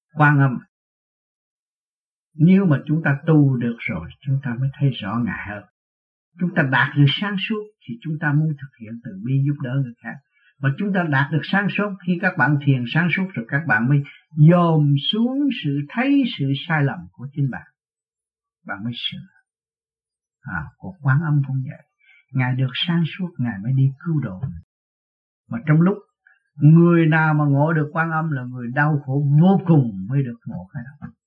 Quan Âm. Nếu mà chúng ta tu được rồi, chúng ta mới thấy rõ Ngài hơn. Chúng ta đạt được sáng suốt thì chúng ta muốn thực hiện từ bi giúp đỡ người khác. Mà chúng ta đạt được sáng suốt, khi các bạn thiền sáng suốt rồi các bạn mới dòm xuống sự thấy sự sai lầm của chính bạn. Bạn mới sửa. Của Quán Âm cũng vậy. Ngài được sáng suốt, Ngài mới đi cứu độ. Mà trong lúc người nào mà ngộ được Quán Âm là người đau khổ vô cùng mới được ngộ cái đó.